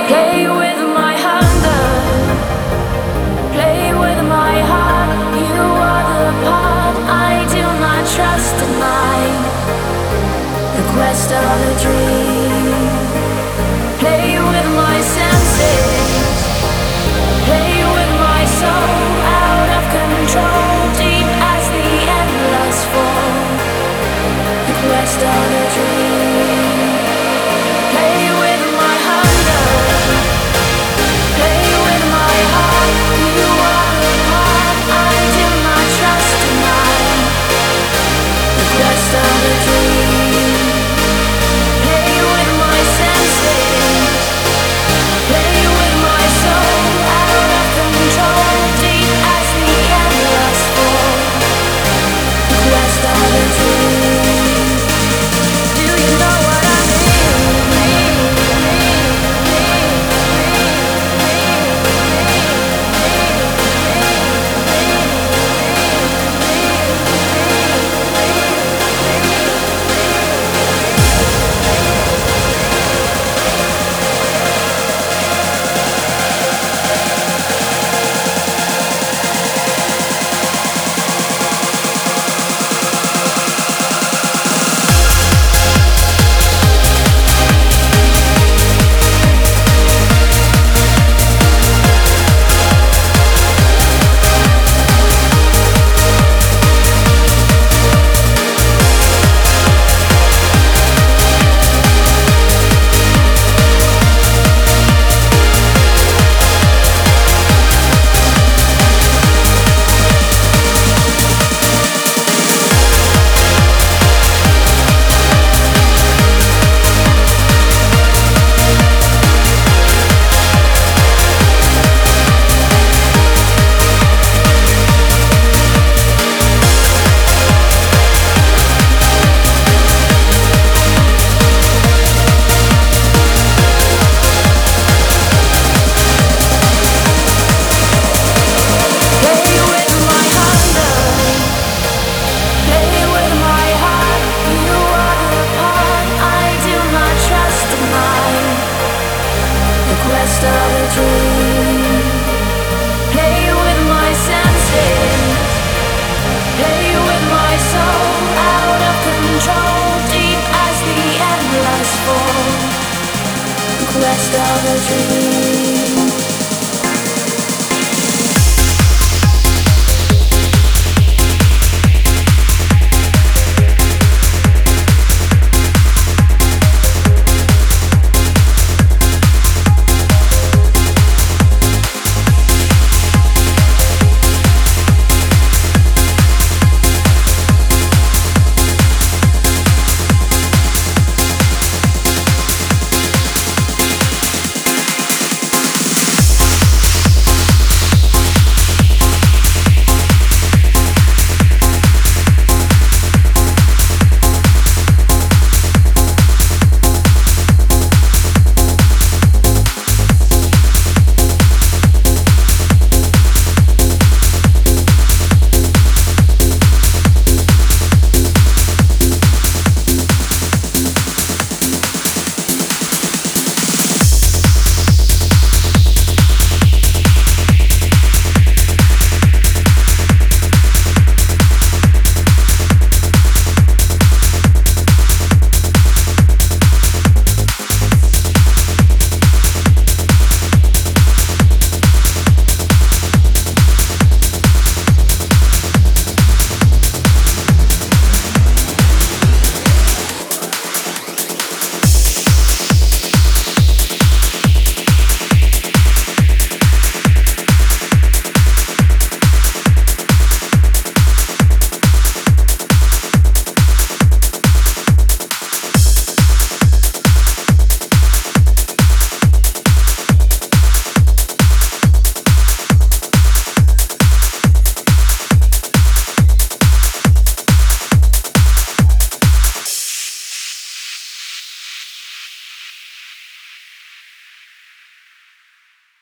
Play with my hunger, play with my heart. You are the part I do not trust in mine. The quest of a dream. Play with my senses, play with my soul. Out of control, deep as the endless fall. The quest of a dream. Play with my hunger, play with my heart. You are the part I do not trust in mine. The quest of a dream. Play with my senses, play with my soul. Out of control, deep as the endless fall. The quest of a dream. Do you know what I mean? Quest of a dream. Play with my senses, play with my soul. Out of control, deep as the endless fall. Quest of a dream.